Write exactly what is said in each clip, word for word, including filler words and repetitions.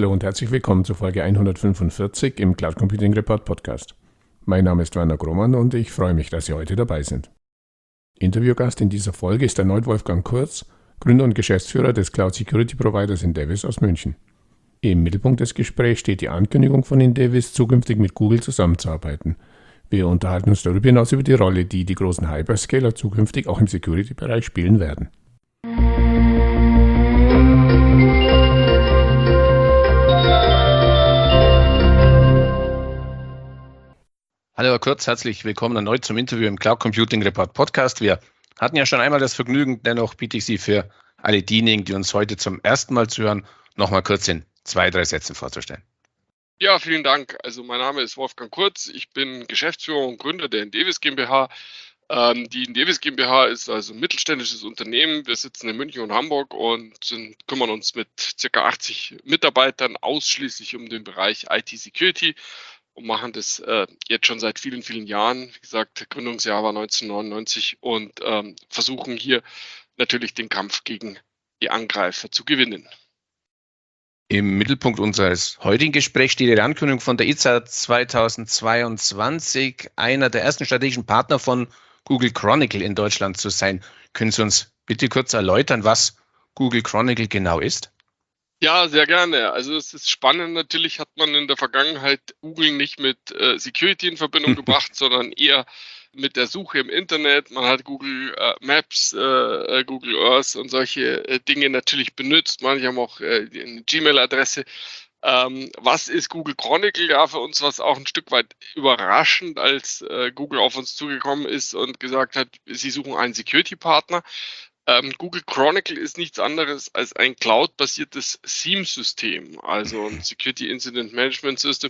Hallo und herzlich willkommen zur Folge hundertfünfundvierzig im Cloud Computing Report Podcast. Mein Name ist Werner Grohmann und ich freue mich, dass Sie heute dabei sind. Interviewgast in dieser Folge ist erneut Wolfgang Kurz, Gründer und Geschäftsführer des Cloud Security Providers Indevis aus München. Im Mittelpunkt des Gesprächs steht die Ankündigung von Indevis, zukünftig mit Google zusammenzuarbeiten. Wir unterhalten uns darüber hinaus über die Rolle, die die großen Hyperscaler zukünftig auch im Security-Bereich spielen werden. Hallo Herr Kurz, herzlich willkommen erneut zum Interview im Cloud Computing Report Podcast. Wir hatten ja schon einmal das Vergnügen, dennoch biete ich Sie für alle diejenigen, die uns heute zum ersten Mal zuhören, nochmal kurz in zwei, drei Sätzen vorzustellen. Ja, vielen Dank. Also mein Name ist Wolfgang Kurz, ich bin Geschäftsführer und Gründer der Indevis GmbH. Ähm, die Indevis GmbH ist also ein mittelständisches Unternehmen. Wir sitzen in München und Hamburg und sind, kümmern uns mit ca. achtzig Mitarbeitern ausschließlich um den Bereich I T Security. Und machen das äh, jetzt schon seit vielen, vielen Jahren. Wie gesagt, Gründungsjahr war neunzehnhundertneunundneunzig und ähm, versuchen hier natürlich den Kampf gegen die Angreifer zu gewinnen. Im Mittelpunkt unseres heutigen Gesprächs steht die Ankündigung von der I Z A zweitausendzweiundzwanzig, einer der ersten strategischen Partner von Google Chronicle in Deutschland zu sein. Können Sie uns bitte kurz erläutern, was Google Chronicle genau ist? Ja, sehr gerne. Also es ist spannend. Natürlich hat man in der Vergangenheit Google nicht mit äh, Security in Verbindung gebracht, sondern eher mit der Suche im Internet. Man hat Google äh, Maps, äh, Google Earth und solche äh, Dinge natürlich benutzt. Manche haben auch äh, eine Gmail-Adresse. Ähm, was ist Google Chronicle? Ja, für uns war es auch ein Stück weit überraschend, als äh, Google auf uns zugekommen ist und gesagt hat, sie suchen einen Security-Partner. Ähm, Google Chronicle ist nichts anderes als ein Cloud-basiertes S I E M-System, also ein Security Incident Management System.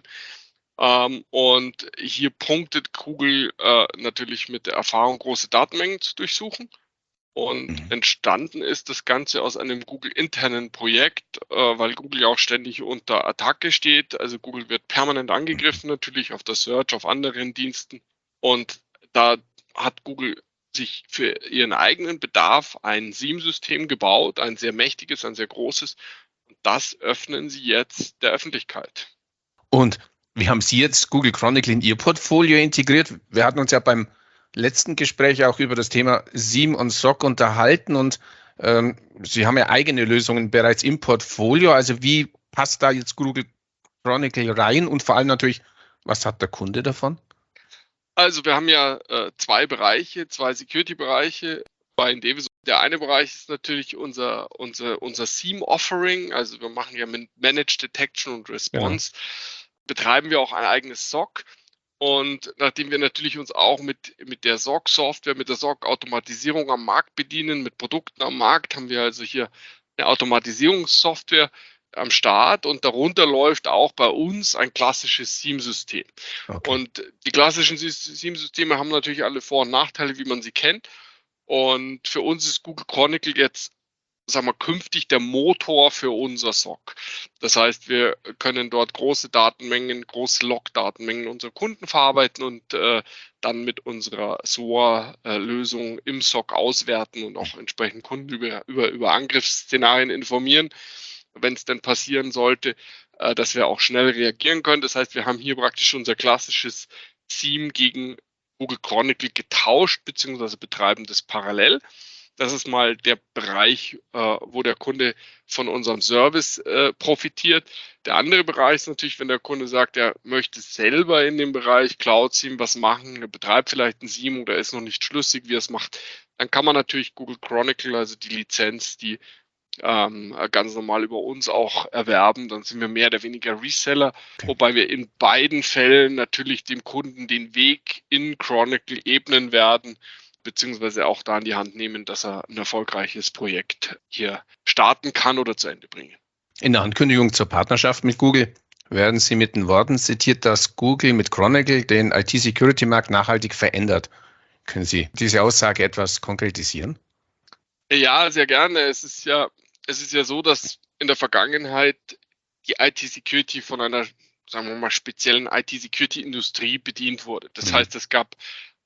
Ähm, und hier punktet Google äh, natürlich mit der Erfahrung, große Datenmengen zu durchsuchen. Und Mhm. entstanden ist das Ganze aus einem Google-internen Projekt, äh, weil Google ja auch ständig unter Attacke steht. Also Google wird permanent angegriffen, natürlich auf der Search, auf anderen Diensten. Und da hat Google sich für ihren eigenen Bedarf ein S I E M-System gebaut, ein sehr mächtiges, ein sehr großes. Und das öffnen sie jetzt der Öffentlichkeit. Und wie haben Sie jetzt Google Chronicle in Ihr Portfolio integriert? Wir hatten uns ja beim letzten Gespräch auch über das Thema S I E M und S O C unterhalten und ähm, Sie haben ja eigene Lösungen bereits im Portfolio. Also wie passt da jetzt Google Chronicle rein und vor allem natürlich, was hat der Kunde davon? Also wir haben ja äh, zwei Bereiche, zwei Security-Bereiche bei Indevis. Der eine Bereich ist natürlich unser, unser, unser S I E M-Offering. Also wir machen ja mit Managed Detection und Response, genau. Betreiben wir auch ein eigenes S O C. Und nachdem wir natürlich uns auch mit, mit der S O C-Software, mit der S O C-Automatisierung am Markt bedienen, mit Produkten am Markt, haben wir also hier eine Automatisierungssoftware am Start und darunter läuft auch bei uns ein klassisches S I E M-System. Okay. Und die klassischen S I E M-Systeme haben natürlich alle Vor- und Nachteile, wie man sie kennt. Und für uns ist Google Chronicle jetzt, sagen wir, künftig der Motor für unser S O C. Das heißt, wir können dort große Datenmengen, große Log-Datenmengen unserer Kunden verarbeiten und äh, dann mit unserer S O A-Lösung im S O C auswerten und auch entsprechend Kunden über, über, über Angriffsszenarien informieren, wenn es denn passieren sollte, äh, dass wir auch schnell reagieren können. Das heißt, wir haben hier praktisch unser klassisches S I E M gegen Google Chronicle getauscht, beziehungsweise betreiben das parallel. Das ist mal der Bereich, äh, wo der Kunde von unserem Service äh, profitiert. Der andere Bereich ist natürlich, wenn der Kunde sagt, er möchte selber in dem Bereich Cloud S I E M was machen, er betreibt vielleicht ein S I E M oder ist noch nicht schlüssig, wie er es macht, dann kann man natürlich Google Chronicle, also die Lizenz, die ähm, ganz normal über uns auch erwerben. Dann sind wir mehr oder weniger Reseller, okay. Wobei wir in beiden Fällen natürlich dem Kunden den Weg in Chronicle ebnen werden, beziehungsweise auch da in die Hand nehmen, dass er ein erfolgreiches Projekt hier starten kann oder zu Ende bringen. In der Ankündigung zur Partnerschaft mit Google werden Sie mit den Worten zitiert, dass Google mit Chronicle den I T-Security-Markt nachhaltig verändert. Können Sie diese Aussage etwas konkretisieren? Ja, sehr gerne. Es ist ja, es ist ja so, dass in der Vergangenheit die I T-Security von einer, sagen wir mal, speziellen I T-Security-Industrie bedient wurde. Das mhm. heißt, es gab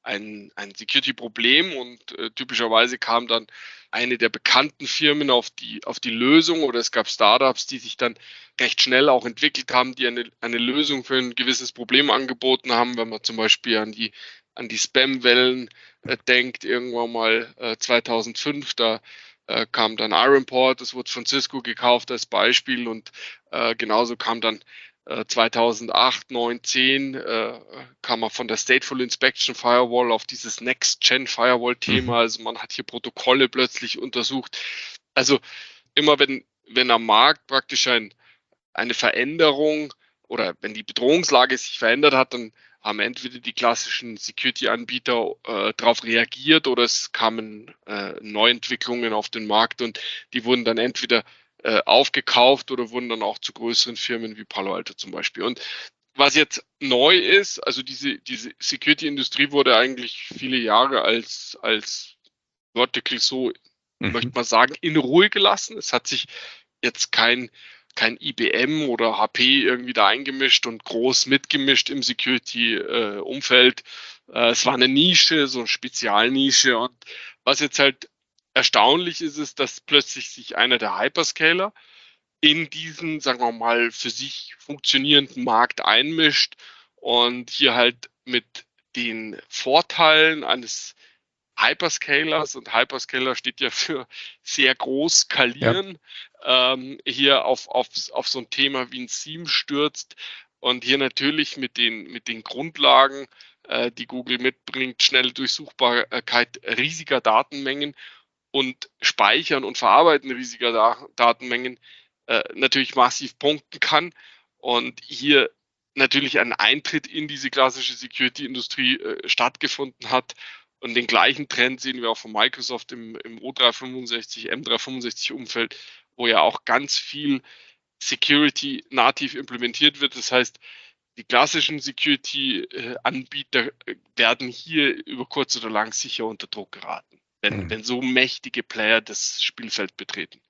ein, ein Security-Problem und äh, typischerweise kam dann eine der bekannten Firmen auf die, auf die Lösung, oder es gab Startups, die sich dann recht schnell auch entwickelt haben, die eine, eine Lösung für ein gewisses Problem angeboten haben, wenn man zum Beispiel an die, an die Spam-Wellen äh, denkt, irgendwann mal äh, zweitausendfünf, da äh, kam dann Ironport, das wurde von Cisco gekauft als Beispiel, und äh, genauso kam dann äh, zweitausendacht, neun, zehn äh, kam man von der Stateful Inspection Firewall auf dieses Next-Gen Firewall-Thema. Mhm. Also man hat hier Protokolle plötzlich untersucht. Also immer wenn, wenn am Markt praktisch ein, eine Veränderung oder wenn die Bedrohungslage sich verändert hat, dann haben entweder die klassischen Security-Anbieter äh, darauf reagiert oder es kamen äh, Neuentwicklungen auf den Markt und die wurden dann entweder äh, aufgekauft oder wurden dann auch zu größeren Firmen wie Palo Alto zum Beispiel. Und was jetzt neu ist, also diese, diese Security-Industrie wurde eigentlich viele Jahre als, als Vertical so, mhm. möchte man sagen, in Ruhe gelassen. Es hat sich jetzt kein kein I B M oder H P irgendwie da eingemischt und groß mitgemischt im Security-Umfeld. Äh, äh, es war eine Nische, so eine Spezialnische. Und was jetzt halt erstaunlich ist, ist, dass plötzlich sich einer der Hyperscaler in diesen, sagen wir mal, für sich funktionierenden Markt einmischt und hier halt mit den Vorteilen eines Hyperscalers, und Hyperscaler steht ja für sehr groß skalieren, ja. ähm, hier auf, auf, auf so ein Thema wie ein SIEM stürzt und hier natürlich mit den, mit den Grundlagen, äh, die Google mitbringt, schnelle Durchsuchbarkeit riesiger Datenmengen und Speichern und Verarbeiten riesiger Da- Datenmengen äh, natürlich massiv punkten kann und hier natürlich ein Eintritt in diese klassische Security-Industrie äh, stattgefunden hat. Und den gleichen Trend sehen wir auch von Microsoft im, im O dreihundertfünfundsechzig, M dreihundertfünfundsechzig Umfeld, wo ja auch ganz viel Security nativ implementiert wird. Das heißt, die klassischen Security-Anbieter werden hier über kurz oder lang sicher unter Druck geraten, wenn, mhm. wenn so mächtige Player das Spielfeld betreten.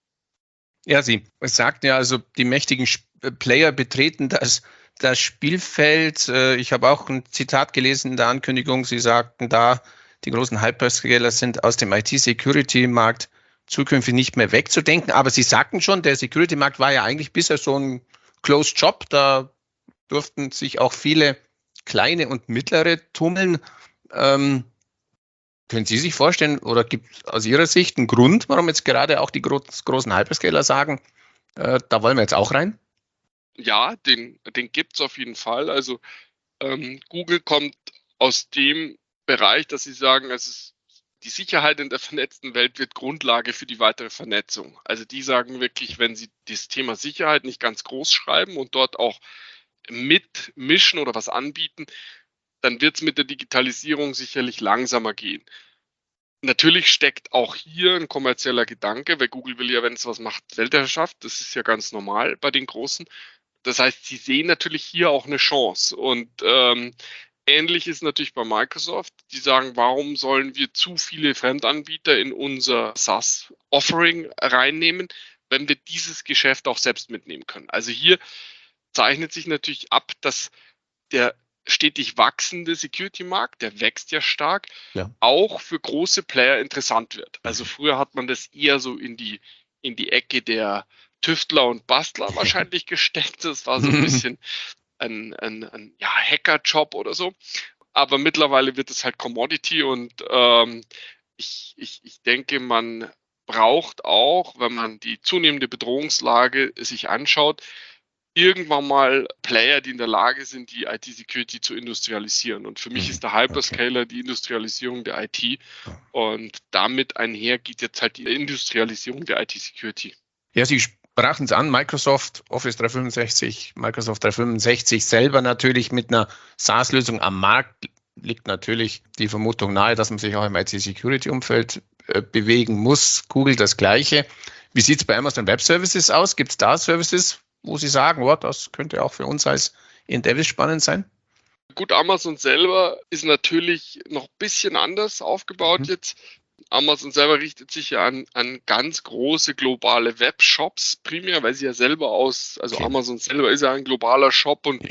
Ja, Sie sagten ja, also die mächtigen Player betreten das, das Spielfeld. Ich habe auch ein Zitat gelesen in der Ankündigung. Sie sagten da, die großen Hyperscaler sind aus dem I T-Security-Markt zukünftig nicht mehr wegzudenken. Aber Sie sagten schon, der Security-Markt war ja eigentlich bisher so ein Closed Shop. Da durften sich auch viele kleine und mittlere tummeln. Ähm, können Sie sich vorstellen, oder gibt es aus Ihrer Sicht einen Grund, warum jetzt gerade auch die groß, großen Hyperscaler sagen, äh, da wollen wir jetzt auch rein? Ja, den, den gibt es auf jeden Fall. Also ähm, Google kommt aus dem Bereich, dass sie sagen, es ist, die Sicherheit in der vernetzten Welt wird Grundlage für die weitere Vernetzung. Also die sagen wirklich, wenn sie das Thema Sicherheit nicht ganz groß schreiben und dort auch mitmischen oder was anbieten, dann wird es mit der Digitalisierung sicherlich langsamer gehen. Natürlich steckt auch hier ein kommerzieller Gedanke, weil Google will ja, wenn es was macht, Weltherrschaft. Das ist ja ganz normal bei den Großen. Das heißt, sie sehen natürlich hier auch eine Chance. Und ähm, ähnlich ist natürlich bei Microsoft. Die sagen, warum sollen wir zu viele Fremdanbieter in unser SaaS-Offering reinnehmen, wenn wir dieses Geschäft auch selbst mitnehmen können. Also hier zeichnet sich natürlich ab, dass der stetig wachsende Security-Markt, der wächst ja stark, ja. auch für große Player interessant wird. Also früher hat man das eher so in die, in die Ecke der Tüftler und Bastler wahrscheinlich gesteckt. Das war so ein bisschen ein, ein, ein ja, Hacker-Job oder so. Aber mittlerweile wird es halt Commodity und ähm, ich, ich, ich denke, man braucht auch, wenn man die zunehmende Bedrohungslage sich anschaut, irgendwann mal Player, die in der Lage sind, die I T-Security zu industrialisieren. Und für mich ist der Hyperscaler okay. die Industrialisierung der I T. Und damit einher geht jetzt halt die Industrialisierung der I T-Security. Ja, Sie sprachen es an, Microsoft Office dreihundertfünfundsechzig, Microsoft dreihundertfünfundsechzig selber natürlich mit einer SaaS-Lösung am Markt, liegt natürlich die Vermutung nahe, dass man sich auch im I T-Security-Umfeld äh, bewegen muss. Google das Gleiche. Wie sieht es bei Amazon Web Services aus? Gibt es da Services, wo Sie sagen, oh, das könnte auch für uns als Endeavor spannend sein? Gut, Amazon selber ist natürlich noch ein bisschen anders aufgebaut mhm. jetzt. Amazon selber richtet sich ja an, an ganz große globale Webshops primär, weil sie ja selber aus, also okay. Amazon selber ist ja ein globaler Shop und ja.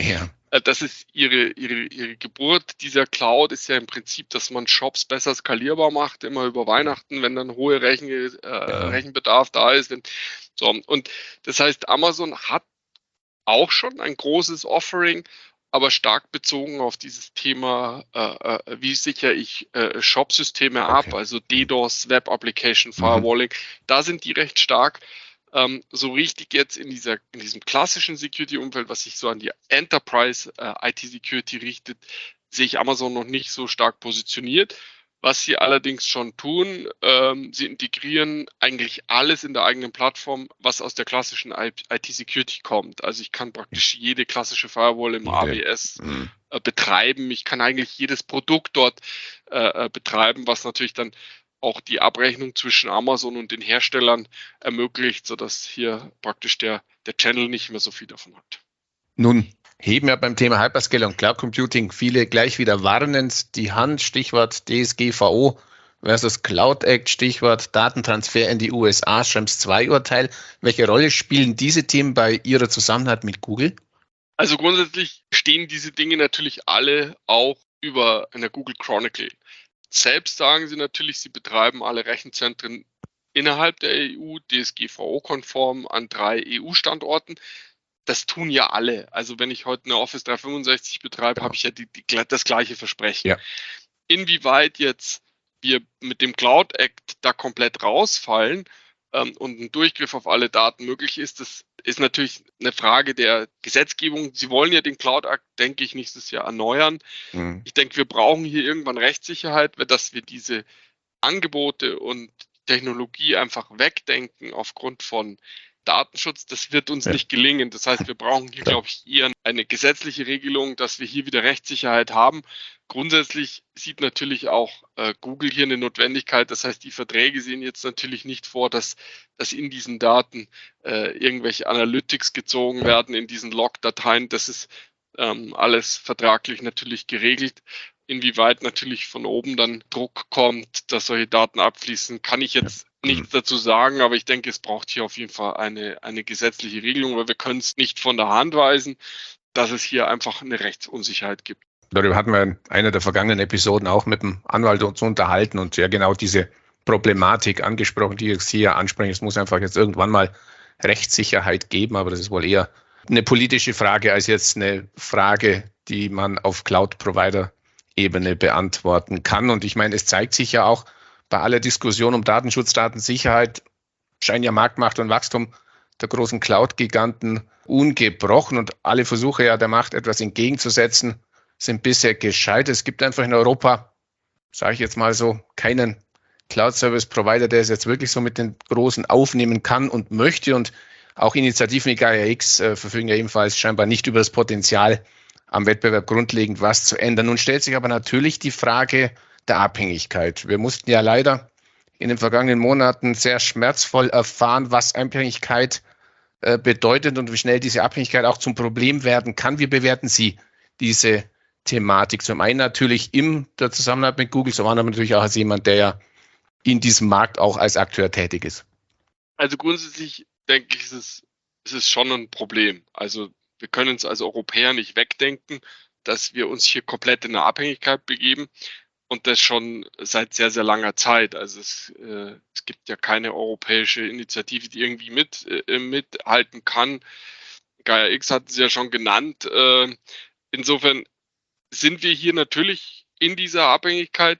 Das ist ihre, ihre, ihre Geburt dieser Cloud ist ja im Prinzip, dass man Shops besser skalierbar macht, immer über Weihnachten, wenn dann hohe Rechen, äh, ja. Rechenbedarf da ist. Wenn, so. Und das heißt, Amazon hat auch schon ein großes Offering, aber stark bezogen auf dieses Thema, äh, wie sichere ich äh, Shop-Systeme okay. ab, also DDoS, Web Application Firewalling, mhm. da sind die recht stark. Ähm, so richtig jetzt in, dieser, in diesem klassischen Security-Umfeld, was sich so an die Enterprise-I T-Security richtet, sehe ich Amazon noch nicht so stark positioniert. Was sie allerdings schon tun, ähm, sie integrieren eigentlich alles in der eigenen Plattform, was aus der klassischen I T-Security kommt. Also ich kann praktisch jede klassische Firewall im okay. A W S mhm. äh, betreiben. Ich kann eigentlich jedes Produkt dort äh, betreiben, was natürlich dann auch die Abrechnung zwischen Amazon und den Herstellern ermöglicht, sodass hier praktisch der, der Channel nicht mehr so viel davon hat. Nun heben ja beim Thema Hyperscaler und Cloud Computing viele gleich wieder warnend die Hand, Stichwort D S G V O versus Cloud Act, Stichwort Datentransfer in die U S A, Schrems zwei Urteil. Welche Rolle spielen diese Themen bei Ihrer Zusammenarbeit mit Google? Also grundsätzlich stehen diese Dinge natürlich alle auch über einer Google Chronicle. Selbst sagen sie natürlich, sie betreiben alle Rechenzentren innerhalb der E U, D S G V O-konform an drei E U-Standorten. Das tun ja alle. Also wenn ich heute eine Office dreihundertfünfundsechzig betreibe, habe ich ja die, die, das gleiche Versprechen. Ja. Inwieweit jetzt wir mit dem Cloud Act da komplett rausfallen ähm, und ein Durchgriff auf alle Daten möglich ist, das ist natürlich eine Frage der Gesetzgebung. Sie wollen ja den Cloud Act, denke ich, nächstes Jahr erneuern. Mhm. Ich denke, wir brauchen hier irgendwann Rechtssicherheit, dass wir diese Angebote und Technologie einfach wegdenken aufgrund von Datenschutz. Das wird uns ja. nicht gelingen. Das heißt, wir brauchen hier, glaube ich, eher eine gesetzliche Regelung, dass wir hier wieder Rechtssicherheit haben. Grundsätzlich sieht natürlich auch äh, Google hier eine Notwendigkeit. Das heißt, die Verträge sehen jetzt natürlich nicht vor, dass, dass in diesen Daten äh, irgendwelche Analytics gezogen werden, in diesen Log-Dateien. Das ist ähm, alles vertraglich natürlich geregelt. Inwieweit natürlich von oben dann Druck kommt, dass solche Daten abfließen, kann ich jetzt nichts dazu sagen, aber ich denke, es braucht hier auf jeden Fall eine, eine gesetzliche Regelung, weil wir können es nicht von der Hand weisen, dass es hier einfach eine Rechtsunsicherheit gibt. Darüber hatten wir in einer der vergangenen Episoden auch mit dem Anwalt uns unterhalten und ja genau diese Problematik angesprochen, die ich hier anspreche. Es muss einfach jetzt irgendwann mal Rechtssicherheit geben, aber das ist wohl eher eine politische Frage als jetzt eine Frage, die man auf Cloud-Provider-Ebene beantworten kann. Und ich meine, es zeigt sich ja auch, bei aller Diskussion um Datenschutz, Datensicherheit scheinen ja Marktmacht und Wachstum der großen Cloud-Giganten ungebrochen und alle Versuche ja der Macht etwas entgegenzusetzen sind bisher gescheitert. Es gibt einfach in Europa, sage ich jetzt mal so, keinen Cloud-Service-Provider, der es jetzt wirklich so mit den Großen aufnehmen kann und möchte. Und auch Initiativen wie Gaia X äh, verfügen ja ebenfalls scheinbar nicht über das Potenzial, am Wettbewerb grundlegend was zu ändern. Nun stellt sich aber natürlich die Frage der Abhängigkeit. Wir mussten ja leider in den vergangenen Monaten sehr schmerzvoll erfahren, was Abhängigkeit äh, bedeutet und wie schnell diese Abhängigkeit auch zum Problem werden kann. Wie bewerten Sie diese Thematik? Zum einen natürlich in der Zusammenarbeit mit Google, zum anderen natürlich auch als jemand, der ja in diesem Markt auch als Akteur tätig ist. Also grundsätzlich denke ich, ist es, ist es schon ein Problem. Also wir können es als Europäer nicht wegdenken, dass wir uns hier komplett in eine Abhängigkeit begeben. Und das schon seit sehr, sehr langer Zeit. Also es, äh, es gibt ja keine europäische Initiative, die irgendwie mit, äh, mithalten kann. Gaia X hatten Sie ja schon genannt. Äh, insofern sind wir hier natürlich in dieser Abhängigkeit.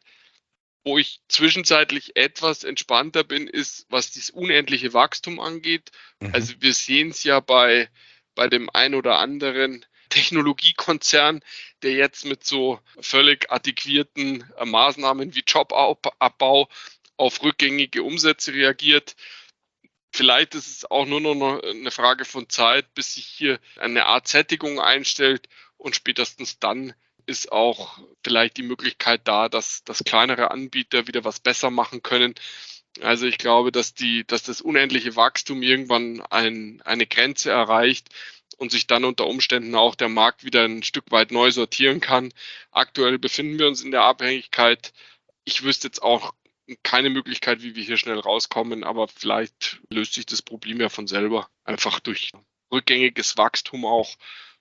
Wo ich zwischenzeitlich etwas entspannter bin, ist, was dieses unendliche Wachstum angeht. Mhm. Also wir sehen es ja bei, bei dem ein oder anderen Technologiekonzern, der jetzt mit so völlig adäquierten äh, Maßnahmen wie Jobabbau auf rückgängige Umsätze reagiert. Vielleicht ist es auch nur noch eine Frage von Zeit, bis sich hier eine Art Sättigung einstellt und spätestens dann ist auch vielleicht die Möglichkeit da, dass, dass kleinere Anbieter wieder was besser machen können. Also ich glaube, dass, die, dass das unendliche Wachstum irgendwann ein, eine Grenze erreicht und sich dann unter Umständen auch der Markt wieder ein Stück weit neu sortieren kann. Aktuell befinden wir uns in der Abhängigkeit. Ich wüsste jetzt auch keine Möglichkeit, wie wir hier schnell rauskommen, aber vielleicht löst sich das Problem ja von selber, einfach durch rückgängiges Wachstum auch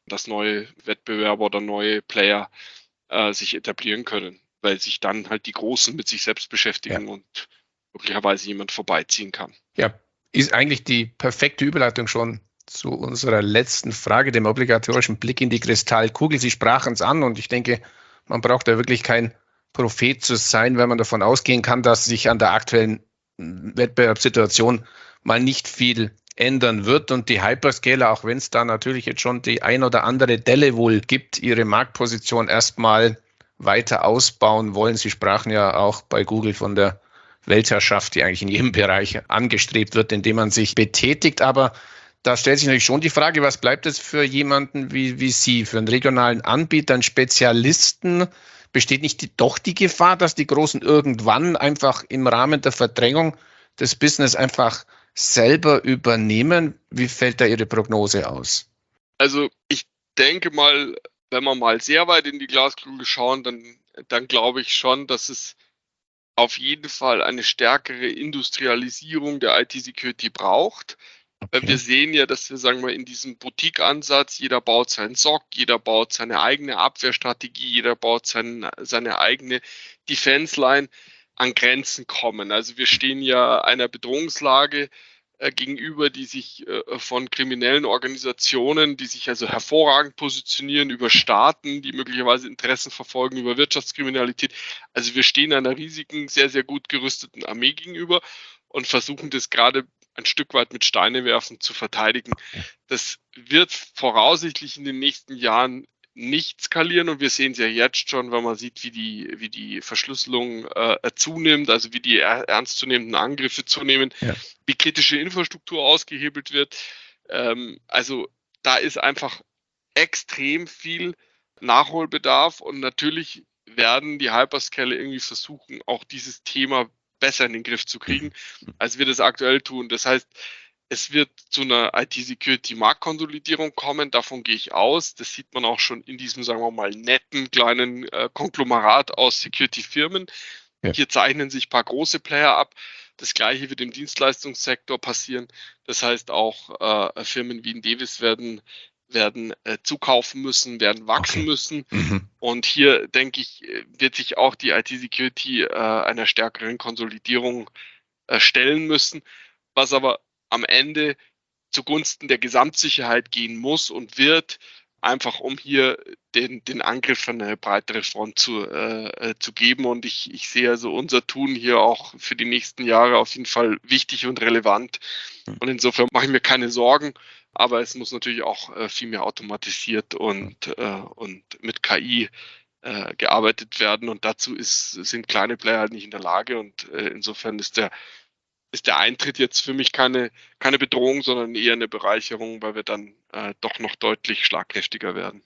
dass neue Wettbewerber oder neue Player äh, sich etablieren können, weil sich dann halt die Großen mit sich selbst beschäftigen ja. und möglicherweise jemand vorbeiziehen kann. Ja, ist eigentlich die perfekte Überleitung schon zu unserer letzten Frage, dem obligatorischen Blick in die Kristallkugel. Sie sprachen es an und ich denke, man braucht da wirklich kein Prophet zu sein, wenn man davon ausgehen kann, dass sich an der aktuellen Wettbewerbssituation mal nicht viel ändern wird und die Hyperscaler, auch wenn es da natürlich jetzt schon die ein oder andere Delle wohl gibt, ihre Marktposition erstmal weiter ausbauen wollen. Sie sprachen ja auch bei Google von der Weltherrschaft, die eigentlich in jedem Bereich angestrebt wird, in dem man sich betätigt. Aber da stellt sich natürlich schon die Frage, was bleibt es für jemanden wie, wie Sie, für einen regionalen Anbieter, einen Spezialisten? Besteht nicht die, doch die Gefahr, dass die Großen irgendwann einfach im Rahmen der Verdrängung des Business einfach selber übernehmen? Wie fällt da Ihre Prognose aus? Also ich denke mal, wenn wir mal sehr weit in die Glaskugel schauen, dann, dann glaube ich schon, dass es auf jeden Fall eine stärkere Industrialisierung der I T-Security braucht. Okay. Wir sehen ja, dass wir, sagen wir, in diesem Boutique-Ansatz, jeder baut seinen S O C, jeder baut seine eigene Abwehrstrategie, jeder baut sein, seine eigene Defense-Line, an Grenzen kommen. Also wir stehen ja einer Bedrohungslage äh, gegenüber, die sich äh, von kriminellen Organisationen, die sich also hervorragend positionieren, über Staaten, die möglicherweise Interessen verfolgen, über Wirtschaftskriminalität. Also wir stehen einer riesigen, sehr, sehr gut gerüsteten Armee gegenüber und versuchen das gerade ein Stück weit mit Steine werfen zu verteidigen. Das wird voraussichtlich in den nächsten Jahren nicht skalieren und wir sehen es ja jetzt schon, wenn man sieht, wie die, wie die Verschlüsselung äh, zunimmt, also wie die er, ernstzunehmenden Angriffe zunehmen, ja. wie kritische Infrastruktur ausgehebelt wird. Ähm, also da ist einfach extrem viel Nachholbedarf und natürlich werden die Hyperscaler irgendwie versuchen, auch dieses Thema besser in den Griff zu kriegen, als wir das aktuell tun. Das heißt, es wird zu einer I T-Security-Marktkonsolidierung kommen, davon gehe ich aus. Das sieht man auch schon in diesem, sagen wir mal, netten kleinen äh, Konglomerat aus Security-Firmen. Ja. Hier zeichnen sich ein paar große Player ab. Das Gleiche wird im Dienstleistungssektor passieren. Das heißt, auch äh, Firmen wie Indevis werden werden äh, zukaufen müssen, werden wachsen okay. müssen. Mhm. Und hier, denke ich, wird sich auch die I T-Security äh, einer stärkeren Konsolidierung äh, stellen müssen, was aber am Ende zugunsten der Gesamtsicherheit gehen muss und wird, einfach um hier den, den Angriff an eine breitere Front zu, äh, zu geben. Und ich, ich sehe also unser Tun hier auch für die nächsten Jahre auf jeden Fall wichtig und relevant. Und insofern mache ich mir keine Sorgen. Aber es muss natürlich auch äh, viel mehr automatisiert und, äh, und mit K I äh, gearbeitet werden. Und dazu ist, sind kleine Player halt nicht in der Lage. Und äh, insofern ist der, ist der Eintritt jetzt für mich keine, keine Bedrohung, sondern eher eine Bereicherung, weil wir dann äh, doch noch deutlich schlagkräftiger werden.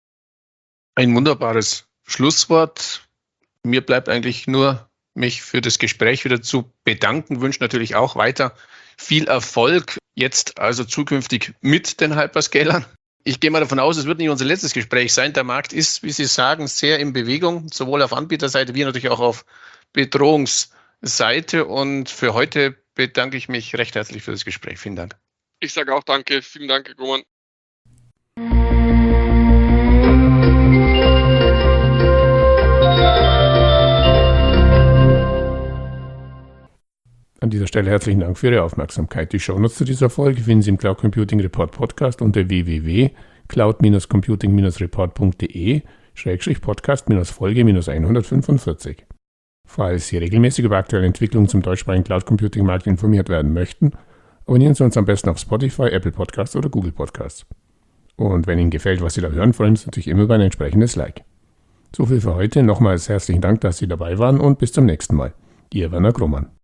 Ein wunderbares Schlusswort. Mir bleibt eigentlich nur, mich für das Gespräch wieder zu bedanken. Wünsche natürlich auch weiter viel Erfolg, jetzt also zukünftig mit den Hyperscalern. Ich gehe mal davon aus, es wird nicht unser letztes Gespräch sein. Der Markt ist, wie Sie sagen, sehr in Bewegung, sowohl auf Anbieterseite wie natürlich auch auf Bedrohungsseite. Und für heute bedanke ich mich recht herzlich für das Gespräch. Vielen Dank. Ich sage auch danke. Vielen Dank, Herr Grohmann. An dieser Stelle herzlichen Dank für Ihre Aufmerksamkeit. Die Shownotes zu dieser Folge finden Sie im Cloud Computing Report Podcast unter w w w punkt cloud computing report punkt d e Schrägstrich Podcast Folge hundertfünfundvierzig. Falls Sie regelmäßig über aktuelle Entwicklungen zum deutschsprachigen Cloud Computing Markt informiert werden möchten, abonnieren Sie uns am besten auf Spotify, Apple Podcasts oder Google Podcasts. Und wenn Ihnen gefällt, was Sie da hören, freuen wir uns natürlich immer über ein entsprechendes Like. So viel für heute. Nochmals herzlichen Dank, dass Sie dabei waren und bis zum nächsten Mal. Ihr Werner Grohmann.